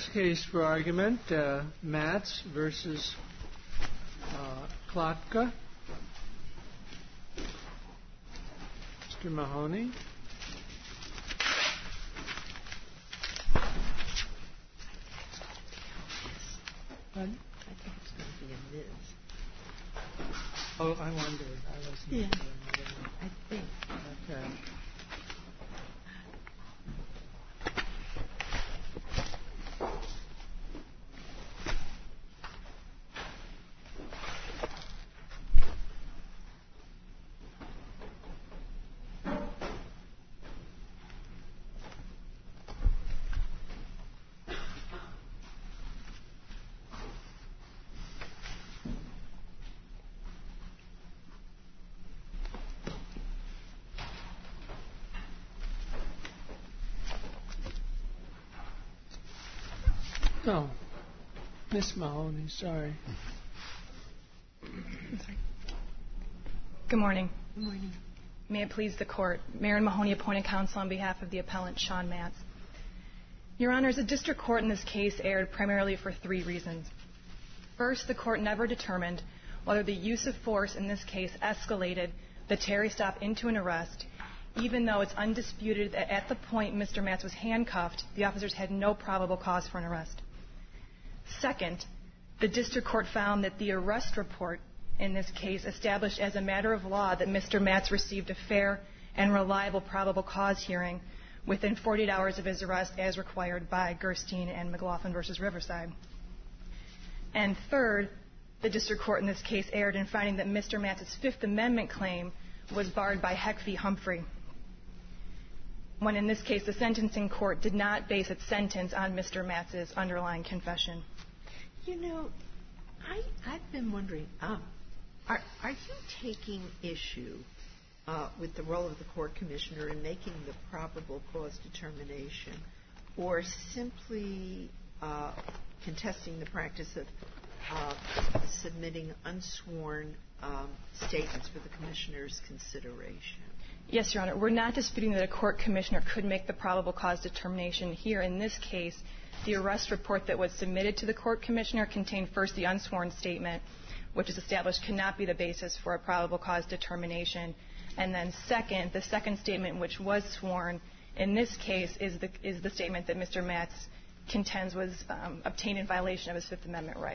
Next case for argument, Matz versus Klopka. Mr. Mahoney. Pardon? I think it's going to be a Ms. Oh, I wondered. I wasn't sure. I think. Okay. Oh, Miss Mahoney, sorry. Good morning. Good morning. May it please the Court. Maren Mahoney, appointed counsel on behalf of the appellant Sean Matz. Your Honors, the district court in this case erred primarily for three reasons. First, the court never determined whether the use of force in this case escalated the Terry stop into an arrest, even though it's undisputed that at the point Mr. Matz was handcuffed, the officers had no probable cause for an arrest. Second, the district court found that the arrest report in this case established as a matter of law that Mr. Matz received a fair and reliable probable cause hearing within 48 hours of his arrest as required by Gerstein and McLaughlin v. Riverside. And third, the district court in this case erred in finding that Mr. Matz's Fifth Amendment claim was barred by Heck v. Humphrey, when in this case the sentencing court did not base its sentence on Mr. Matz's underlying confession. You know, I've been wondering, are you taking issue with the role of the court commissioner in making the probable cause determination, or simply contesting the practice of submitting unsworn statements for the commissioner's consideration? Yes, Your Honor. We're not disputing that a court commissioner could make the probable cause determination here. In this case, the arrest report that was submitted to the court commissioner contained first the unsworn statement, which is established cannot be the basis for a probable cause determination, and then second, the second statement, which was sworn, in this case is the statement that Mr. Matz contends was obtained in violation of his Fifth Amendment right.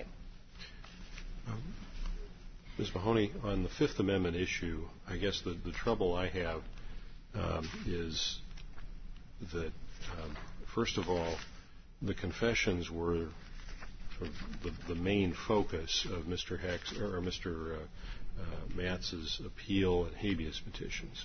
Ms. Mahoney, on the Fifth Amendment issue, I guess the trouble I have is that, first of all, the confessions were sort of the main focus of Mr. Matz's appeal and habeas petitions.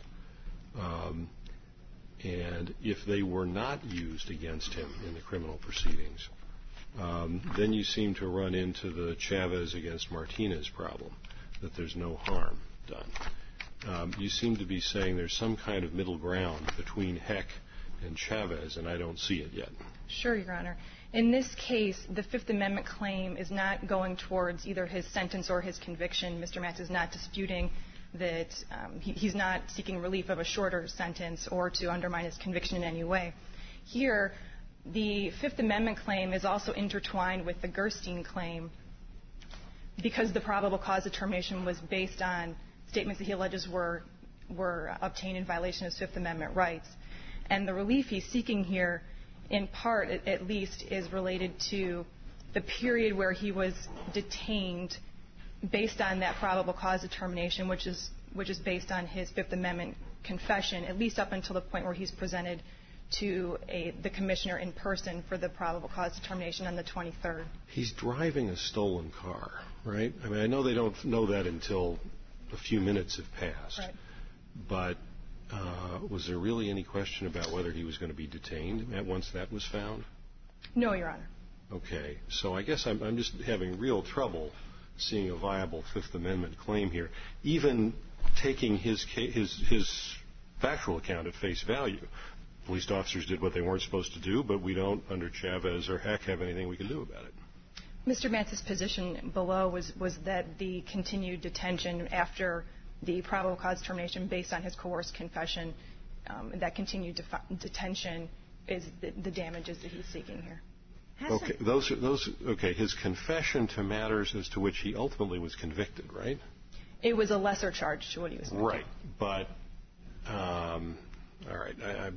And if they were not used against him in the criminal proceedings, then you seem to run into the Chavez against Martinez problem, that there's no harm done. You seem to be saying there's some kind of middle ground between Heck and Chavez, and I don't see it yet. Sure, Your Honor. In this case, the Fifth Amendment claim is not going towards either his sentence or his conviction. Mr. Matz is not disputing that he's not seeking relief of a shorter sentence or to undermine his conviction in any way. Here, the Fifth Amendment claim is also intertwined with the Gerstein claim because the probable cause determination was based on statements that he alleges were obtained in violation of his Fifth Amendment rights. And the relief he's seeking here, in part at least, is related to the period where he was detained based on that probable cause determination, which is based on his Fifth Amendment confession, at least up until the point where he's presented to the commissioner in person for the probable cause determination on the 23rd. He's driving a stolen car, right? I mean, I know they don't know that until a few minutes have passed. Right. But was there really any question about whether he was going to be detained once that was found? No, Your Honor. Okay. So I guess I'm just having real trouble seeing a viable Fifth Amendment claim here, even taking his factual account at face value. Police officers did what they weren't supposed to do, but we don't, under Chavez or Heck, have anything we can do about it. Mr. Matz's position below was that the continued detention after the probable cause determination based on his coerced confession, that continued detention is the damages that he's seeking here. Okay, his confession to matters as to which he ultimately was convicted, right? It was a lesser charge to what he was convicted. Right, but, all right,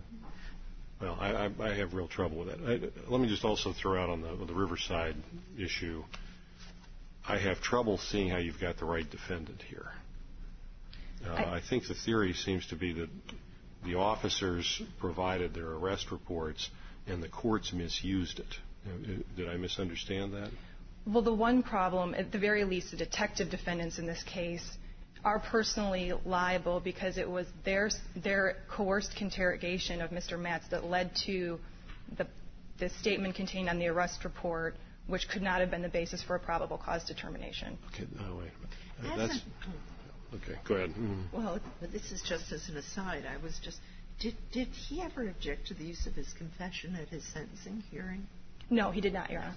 I have real trouble with that. Let me just also throw out on the Riverside issue, I have trouble seeing how you've got the right defendant here. I think the theory seems to be that the officers provided their arrest reports and the courts misused it. Did I misunderstand that? Well, the one problem, at the very least, the detective defendants in this case are personally liable because it was their coerced interrogation of Mr. Matz that led to the statement contained on the arrest report, which could not have been the basis for a probable cause determination. Okay, wait a minute. Okay, go ahead. Well, this is just as an aside. I was just, did he ever object to the use of his confession at his sentencing hearing? No, he did not, Your Honor.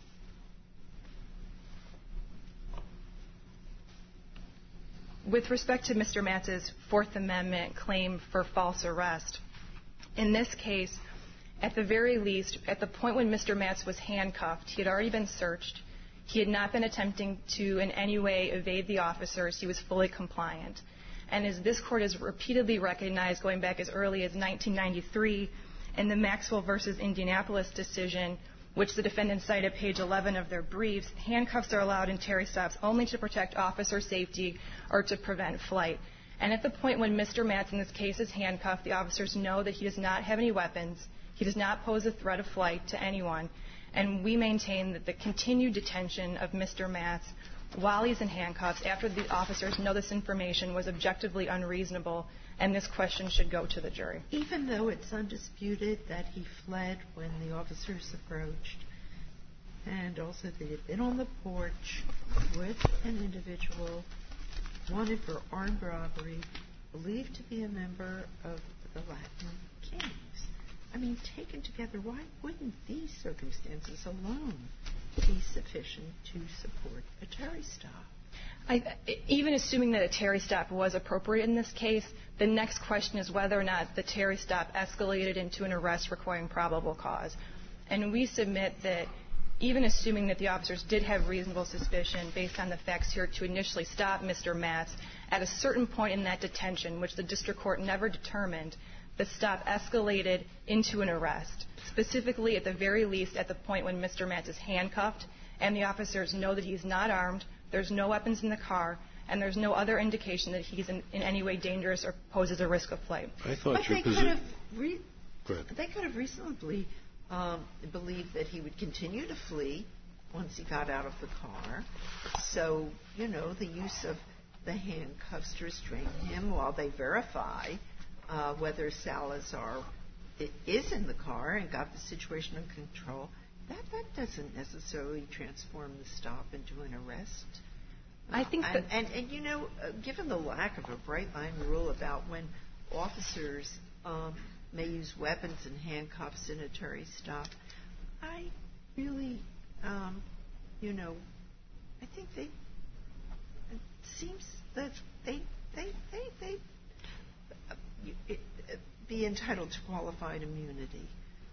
With respect to Mr. Matz's Fourth Amendment claim for false arrest, in this case, at the very least, at the point when Mr. Matz was handcuffed, he had already been searched. He had not been attempting to in any way evade the officers. He was fully compliant. And as this Court has repeatedly recognized going back as early as 1993 in the Maxwell v. Indianapolis decision, which the defendants cite at page 11 of their briefs, handcuffs are allowed in Terry stops only to protect officer safety or to prevent flight. And at the point when Mr. Matz in this case is handcuffed, the officers know that he does not have any weapons, he does not pose a threat of flight to anyone, and we maintain that the continued detention of Mr. Matz while he's in handcuffs after the officers know this information was objectively unreasonable, and this question should go to the jury. Even though it's undisputed that he fled when the officers approached, and also that he had been on the porch with an individual wanted for armed robbery, believed to be a member of the Latin Kings. I mean, taken together, why wouldn't these circumstances alone be sufficient to support a Terry stop? Even assuming that a Terry stop was appropriate in this case, the next question is whether or not the Terry stop escalated into an arrest requiring probable cause. And we submit that even assuming that the officers did have reasonable suspicion based on the facts here to initially stop Mr. Matz, at a certain point in that detention, which the district court never determined, the stop escalated into an arrest, specifically at the very least at the point when Mr. Matz is handcuffed and the officers know that he's not armed, there's no weapons in the car, and there's no other indication that he's in any way dangerous or poses a risk of flight. I thought but your position... They could have reasonably believed that he would continue to flee once he got out of the car. So, you know, the use of the handcuffs to restrain him while they verify whether Salazar is in the car and got the situation under control, that doesn't necessarily transform the stop into an arrest. I think that... And you know, given the lack of a bright-line rule about when officers may use weapons and handcuffs in a Terry stop, I really, you know, I think it seems that they be entitled to qualified immunity,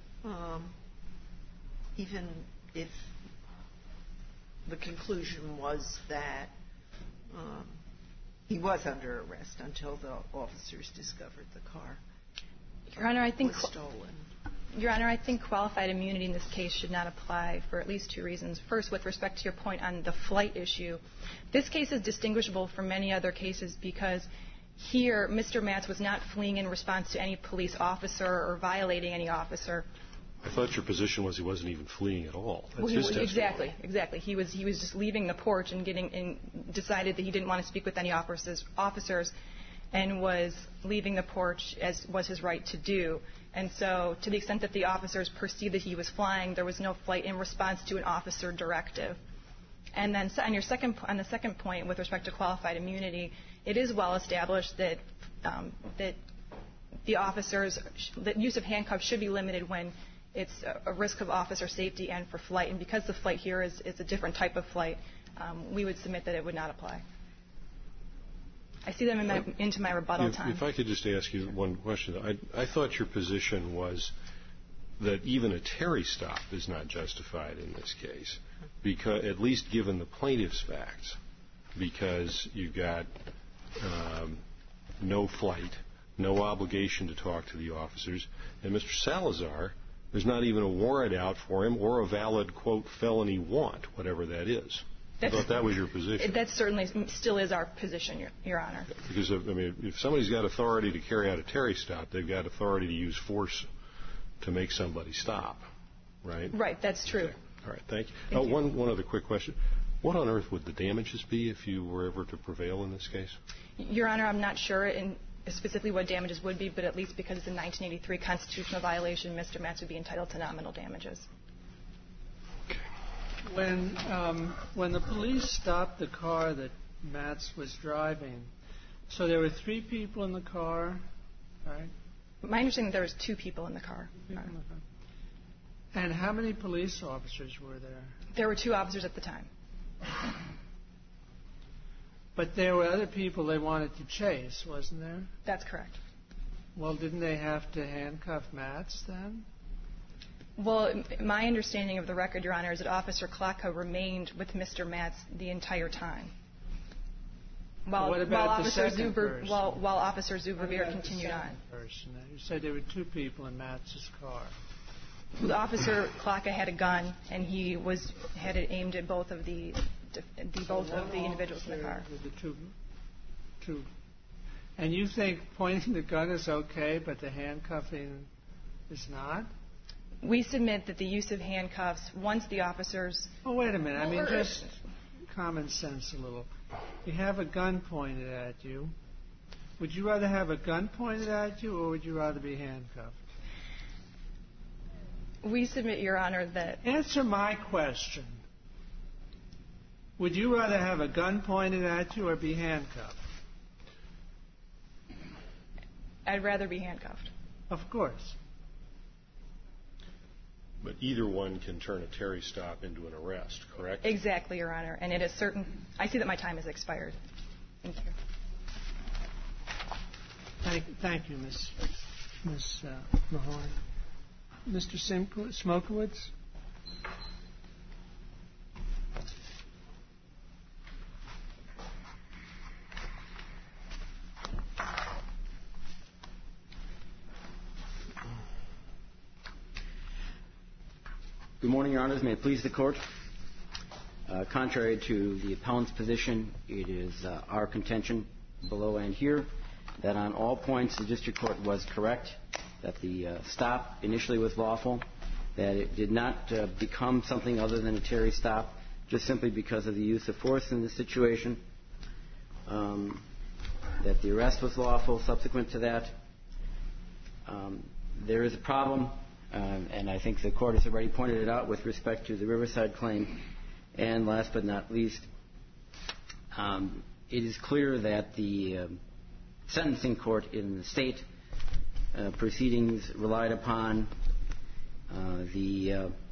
even if the conclusion was that he was under arrest until the officers discovered the car Your Honor, was stolen. Your Honor, I think qualified immunity in this case should not apply for at least two reasons. First, with respect to your point on the flight issue, this case is distinguishable from many other cases because here Mr. Matz was not fleeing in response to any police officer or violating any officer. I thought your position was he wasn't even fleeing at all. That's his testimony. Exactly. He was just leaving the porch and decided that he didn't want to speak with any officers and was leaving the porch as was his right to do. And so to the extent that the officers perceived that he was flying, there was no flight in response to an officer directive. And then on the second point with respect to qualified immunity, it is well established that the officers, the use of handcuffs should be limited when it's a risk of officer safety and for flight. And because the flight here is a different type of flight, we would submit that it would not apply. I see them into my rebuttal time. If I could just ask you one question. I thought your position was that even a Terry stop is not justified in this case, because at least given the plaintiff's facts, because you've got no flight, no obligation to talk to the officers, and Mr. Salazar, there's not even a warrant out for him or a valid, quote, felony warrant, whatever that is. I thought that was your position. That certainly still is our position, Your Honor. Because, I mean, if somebody's got authority to carry out a Terry stop, they've got authority to use force to make somebody stop, right? Right, that's true. Okay. All right, thank you. One other quick question. What on earth would the damages be if you were ever to prevail in this case? Your Honor, I'm not sure specifically what damages would be, but at least because it's a 1983 constitutional violation, Mr. Matz would be entitled to nominal damages. When the police stopped the car that Matz was driving, so there were 3 people in the car, right? My understanding there was 2 people in the car. And how many police officers were there? There were 2 officers at the time. But there were other people they wanted to chase, wasn't there? That's correct. Well, didn't they have to handcuff Matz then? Well, my understanding of the record, Your Honor, is that Officer Klocka remained with Mr. Matz the entire time. While Officer Zubervier continued on. You said there were 2 people in Matz's car. Officer Klocka had a gun, and he had it aimed at both of the individuals in the car. The two. And you think pointing the gun is okay, but the handcuffing is not? We submit that the use of handcuffs, once the officers... Oh, wait a minute. I mean, just common sense a little. You have a gun pointed at you. Would you rather have a gun pointed at you, or would you rather be handcuffed? We submit, Your Honor, that... Answer my question. Would you rather have a gun pointed at you or be handcuffed? I'd rather be handcuffed. Of course. But either one can turn a Terry stop into an arrest, correct? Exactly, Your Honor. And it is certain... I see that my time has expired. Thank you. Thank you, Ms. Mahoney. Mr. Smokowitz? Good morning, Your Honors. May it please the Court. Contrary to the appellant's position, it is our contention below and here that on all points the district court was correct, that the stop initially was lawful, that it did not become something other than a Terry stop just simply because of the use of force in this situation, that the arrest was lawful subsequent to that. There is a problem, and I think the Court has already pointed it out with respect to the Riverside claim. And last but not least, it is clear that the sentencing court in the state proceedings relied upon the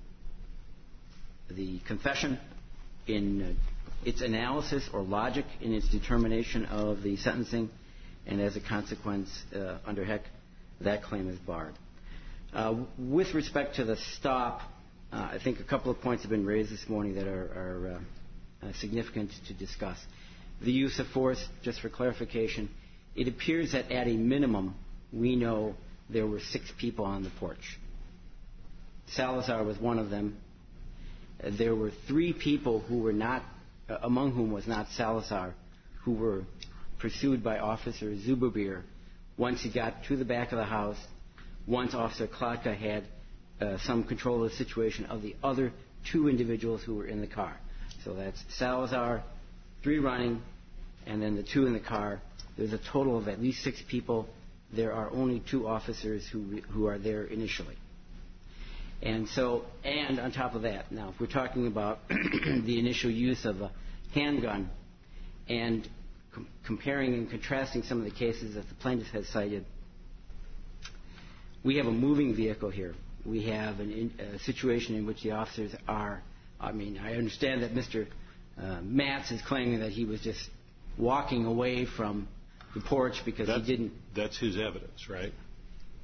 confession in its analysis or logic in its determination of the sentencing, and as a consequence, under Heck, that claim is barred. With respect to the stop, I think a couple of points have been raised this morning that are significant to discuss. The use of force, just for clarification, it appears that at a minimum we know there were 6 people on the porch. Salazar was one of them. There were 3 people who were not, among whom was not Salazar, who were pursued by Officer Zubervier once he got to the back of the house, once Officer Klocka had some control of the situation of the other 2 individuals who were in the car. So that's Salazar, 3 running, and then the 2 in the car. There's a total of at least 6 people. There are only 2 officers who are there initially. And so, and on top of that, now if we're talking about the initial use of a handgun and comparing and contrasting some of the cases that the plaintiff has cited, we have a moving vehicle here. We have a situation in which the officers are, I understand that Mr. Matz is claiming that he was just walking away from the porch because he didn't. That's his evidence, right?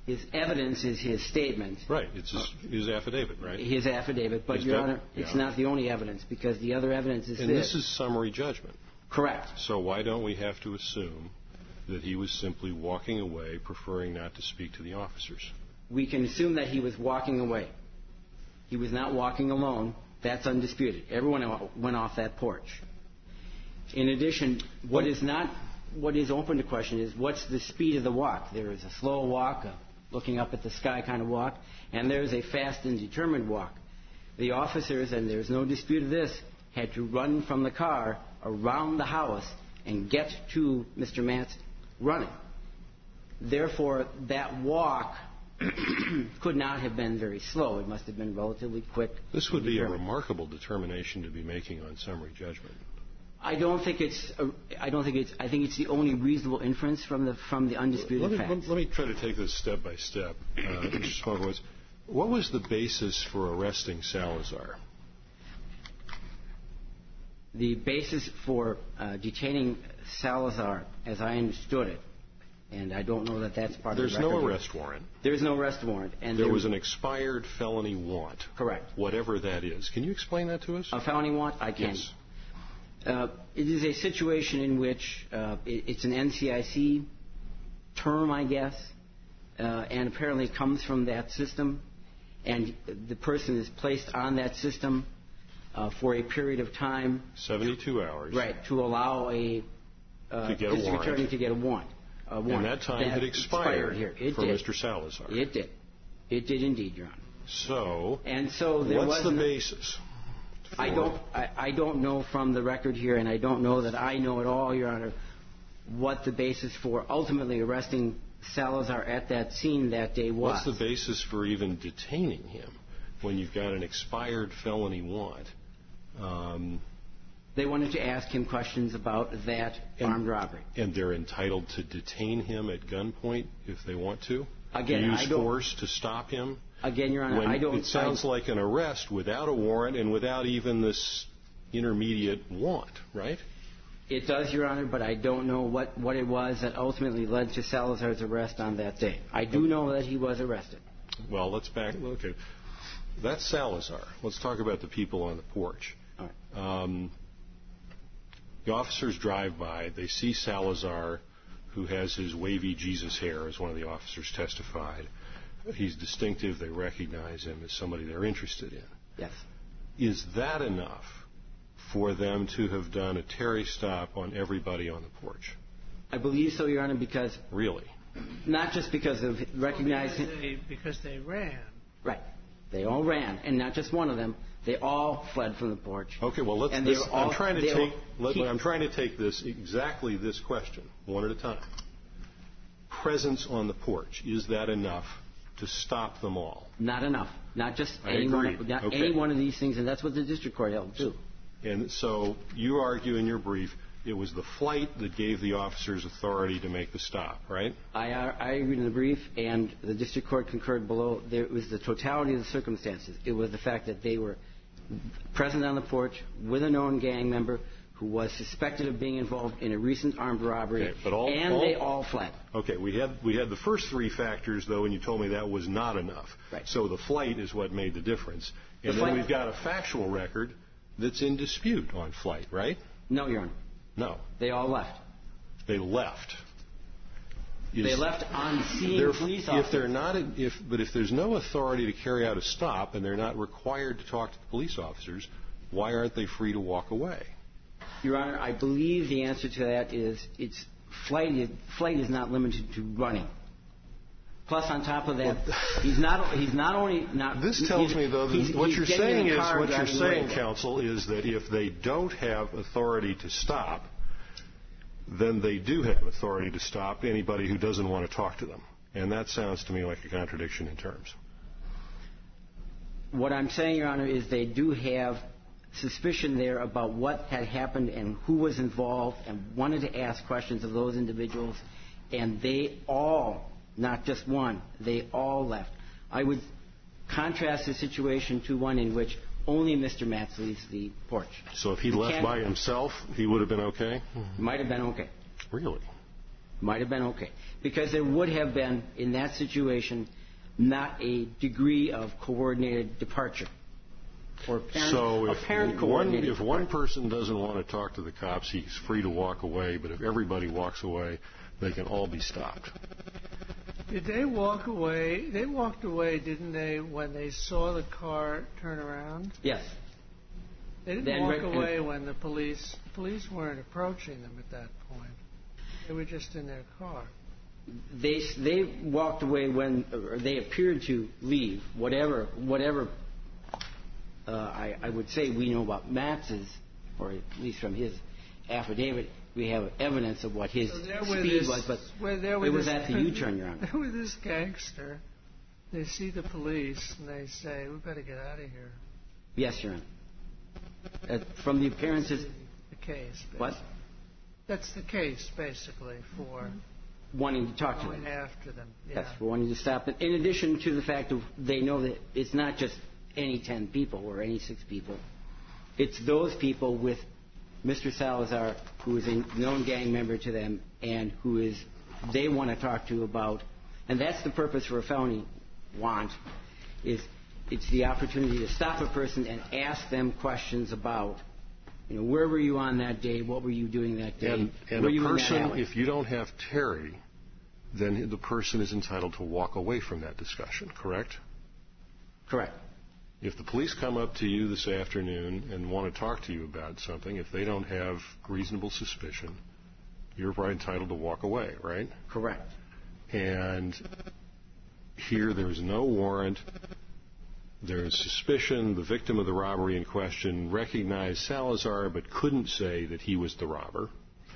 His evidence is his statement. Right. It's his affidavit, right? His affidavit. But, Your Honor, it's not the only evidence, because the other evidence is and this is summary judgment. Correct. So why don't we have to assume that he was simply walking away, preferring not to speak to the officers? We can assume that he was walking away. He was not walking alone. That's undisputed. Everyone went off that porch. In addition, what is open to question is what's the speed of the walk. There is a slow walk, a looking up at the sky kind of walk, and there's a fast and determined walk. The officers, and there's no dispute of this, had to run from the car around the house and get to Mr. Matz running. Therefore, that walk could not have been very slow. It must have been relatively quick. This would be a remarkable determination to be making on summary judgment. I think it's the only reasonable inference from the undisputed facts. Let me try to take this step by step. Mr. Smokowitz, what was the basis for arresting Salazar? The basis for detaining Salazar, as I understood it, and I don't know that that's part of the record. There's no arrest warrant. There's no arrest warrant. And there was an expired felony warrant. Correct. Whatever that is. Can you explain that to us? A felony warrant? I can. Yes. It is a situation in which it's an NCIC term, I guess, and apparently it comes from that system, and the person is placed on that system for a period of time. 72 hours. Right, to allow a district attorney to get a warrant. And that time had expired here. for Mr. Salazar. It did. It did indeed, Your Honor. So there what's the basis? I don't know from the record here, and I don't know that I know at all, Your Honor, what the basis for ultimately arresting Salazar at that scene that day was. What's the basis for even detaining him when you've got an expired felony warrant? They wanted to ask him questions about that armed robbery. And they're entitled to detain him at gunpoint if they want to? Again, to use force to stop him? Again, Your Honor, I don't... It sounds like an arrest without a warrant and without even this intermediate warrant, right? It does, Your Honor, but I don't know what it was that ultimately led to Salazar's arrest on that day. I do know that he was arrested. Well, let's back... Okay. That's Salazar. Let's talk about the people on the porch. All right. The officers drive by. They see Salazar, who has his wavy Jesus hair, as one of the officers testified. He's distinctive. They recognize him as somebody they're interested in. Yes. Is that enough for them to have done a Terry stop on everybody on the porch? I believe so, Your Honor, because... Really? Not just because of recognizing... Because they ran. Right. They all ran, and not just one of them. They all fled from the porch. Okay, well, I'm trying to take this question one at a time. Presence on the porch, is that enough to stop them all? Not enough. Not just any one of these things, and that's what the district court held, too. And so you argue in your brief it was the flight that gave the officers authority to make the stop, right? I argued in the brief, and the district court concurred below. It was the totality of the circumstances. It was the fact that they were present on the porch with a known gang member who was suspected of being involved in a recent armed robbery, and they all fled. Okay, we had the first three factors, though, and you told me that was not enough. Right. So the flight is what made the difference. And then we've got a factual record that's in dispute on flight, right? No, Your Honor. No. They all left. They left. They left on seeing police officers. But if there's no authority to carry out a stop and they're not required to talk to the police officers, why aren't they free to walk away? Your Honor, I believe the answer to that is flight is not limited to running. Plus, on top of that, he's not only not. This tells me, though, that what you're saying, counsel, is that if they don't have authority to stop, then they do have authority to stop anybody who doesn't want to talk to them. And that sounds to me like a contradiction in terms. What I'm saying, Your Honor, is they do have suspicion there about what had happened and who was involved and wanted to ask questions of those individuals. And they all, not just one, they all left. I would contrast the situation to one in which only Mr. Matz leaves the porch. So if he left by himself, he would have been okay? Might have been okay. Really? Might have been okay. Because there would have been, in that situation, not a degree of coordinated departure. Or if one person doesn't want to talk to the cops, he's free to walk away. But if everybody walks away, they can all be stopped. Did they walk away? They walked away, didn't they, when they saw the car turn around? Yes. They didn't walk away when the police weren't approaching them at that point. They were just in their car. They walked away when, or they appeared to leave, whatever I would say we know about Matz's, or at least from his affidavit, we have evidence of what his speed was, but it was at the U-turn, Your Honor. There was this gangster. They see the police, and they say, we better get out of here. Yes, Your Honor. From the appearances... The case, basically. What? That's the case, basically, for... wanting to talk to them. Going after them, yeah. Yes, for wanting to stop them. In addition to the fact that they know that it's not just any 10 people or any 6 people. It's those people with Mr. Salazar, who is a known gang member to them and who they want to talk to about, and that's the purpose for a felony warrant, is it's the opportunity to stop a person and ask them questions about, where were you on that day? What were you doing that day? And were a you person, in that alley? if you don't have Terry, then the person is entitled to walk away from that discussion, correct? Correct. If the police come up to you this afternoon and want to talk to you about something, if they don't have reasonable suspicion, you're entitled to walk away, right? Correct. And here there's no warrant. There's suspicion. The victim of the robbery in question recognized Salazar but couldn't say that he was the robber.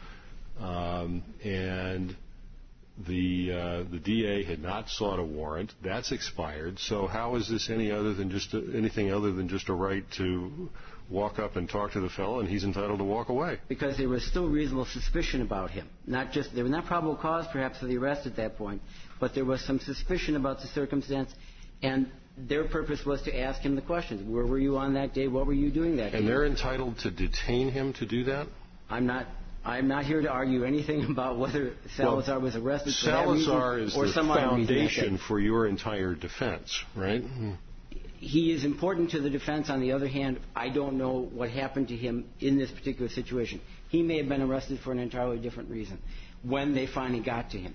And the DA had not sought a warrant. That's expired. So how is this anything other than just a right to walk up and talk to the fellow, and he's entitled to walk away? Because there was still reasonable suspicion about him. There was not probable cause, perhaps, for the arrest at that point, but there was some suspicion about the circumstance, and their purpose was to ask him the questions. Where were you on that day? What were you doing that day? And they're entitled to detain him to do that? I'm not here to argue anything about whether Salazar was arrested for that reason Salazar is or the some other reason. foundation for your entire defense, right? He is important to the defense. On the other hand, I don't know what happened to him in this particular situation. He may have been arrested for an entirely different reason when they finally got to him.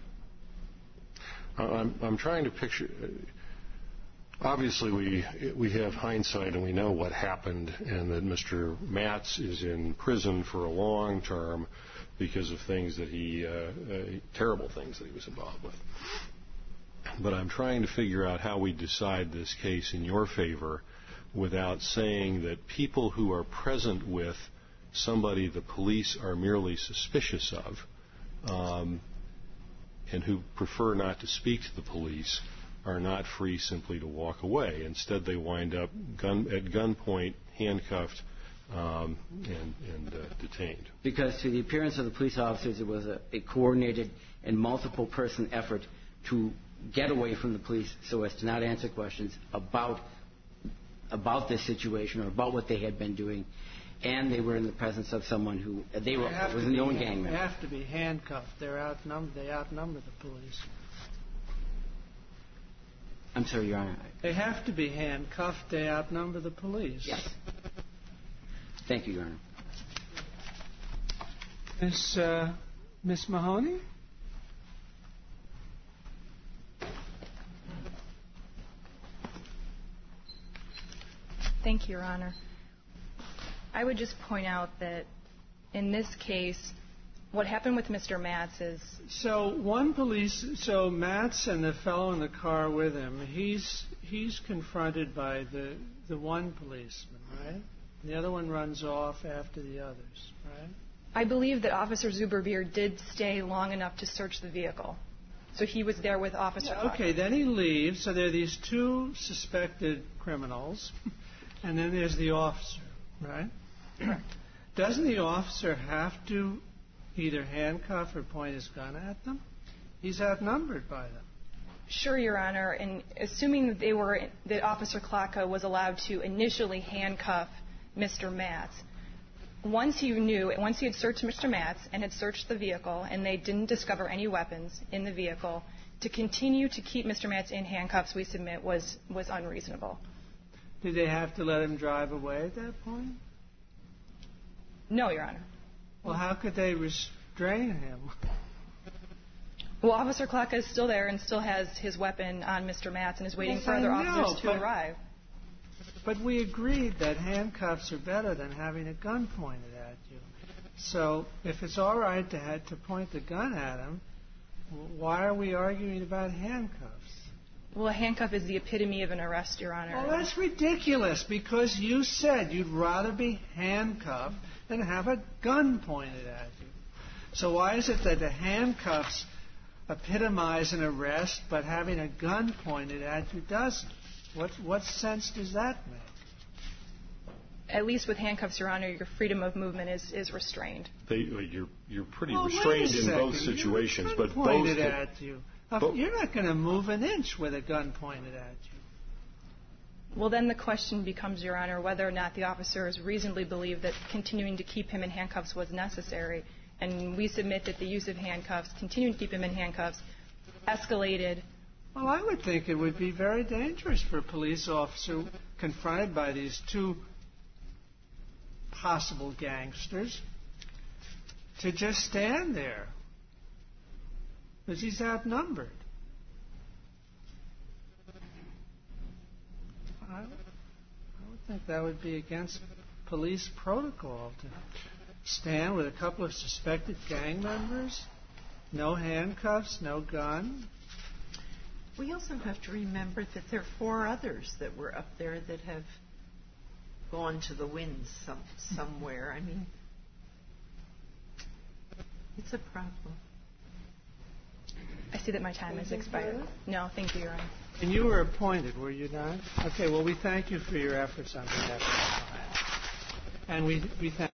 I'm trying to picture... Obviously, we have hindsight and we know what happened, and that Mr. Matz is in prison for a long term because of things that terrible things that he was involved with. But I'm trying to figure out how we decide this case in your favor without saying that people who are present with somebody the police are merely suspicious of and who prefer not to speak to the police are not free simply to walk away. Instead, they wind up at gunpoint, handcuffed, and detained. Because to the appearance of the police officers, it was a coordinated and multiple-person effort to get away from the police so as to not answer questions about this situation or about what they had been doing. And they were in the presence of someone who was a known gang member. They have to be handcuffed. They outnumber the police. I'm sorry, Your Honor. They have to be handcuffed. They outnumber the police. Yes. Thank you, Your Honor. Miss Mahoney? Thank you, Your Honor. I would just point out that in this case, what happened with Mr. Matz is... So Matz and the fellow in the car with him, he's confronted by the one policeman, right? And the other one runs off after the others, right? I believe that Officer Zuberbier did stay long enough to search the vehicle. So he was there with Officer Clark. Okay, then he leaves. So there are these two suspected criminals, and then there's the officer, right? Correct. Doesn't the officer have to either handcuff or point his gun at them? He's outnumbered by them. Sure, Your Honor. And assuming that Officer Klaka was allowed to initially handcuff Mr. Matz, once he had searched Mr. Matz and had searched the vehicle and they didn't discover any weapons in the vehicle, to continue to keep Mr. Matz in handcuffs, we submit, was unreasonable. Did they have to let him drive away at that point? No, Your Honor. Well, how could they restrain him? Well, Officer Klocka is still there and still has his weapon on Mr. Matz and is waiting for other officers to arrive. But we agreed that handcuffs are better than having a gun pointed at you. So if it's all right to point the gun at him, why are we arguing about handcuffs? Well, a handcuff is the epitome of an arrest, Your Honor. Well, that's ridiculous because you said you'd rather be handcuffed than have a gun pointed at you. So why is it that the handcuffs epitomize an arrest but having a gun pointed at you doesn't? What sense does that make? At least with handcuffs, Your Honor, your freedom of movement is restrained. You're pretty restrained in both situations, but both pointed at you. You're not going to move an inch with a gun pointed at you. Well, then the question becomes, Your Honor, whether or not the officers reasonably believed that continuing to keep him in handcuffs was necessary. And we submit that the use of handcuffs, continuing to keep him in handcuffs, escalated. Well, I would think it would be very dangerous for a police officer confronted by these two possible gangsters to just stand there because he's outnumbered. I would think that would be against police protocol to stand with a couple of suspected gang members, no handcuffs, no gun. We also have to remember that there are 4 others that were up there that have gone to the winds somewhere. I mean, it's a problem. I see that my time has expired. No, thank you, Your Honor. And you were appointed, were you not? Okay, well, we thank you for your efforts on behalf of the client. And we thank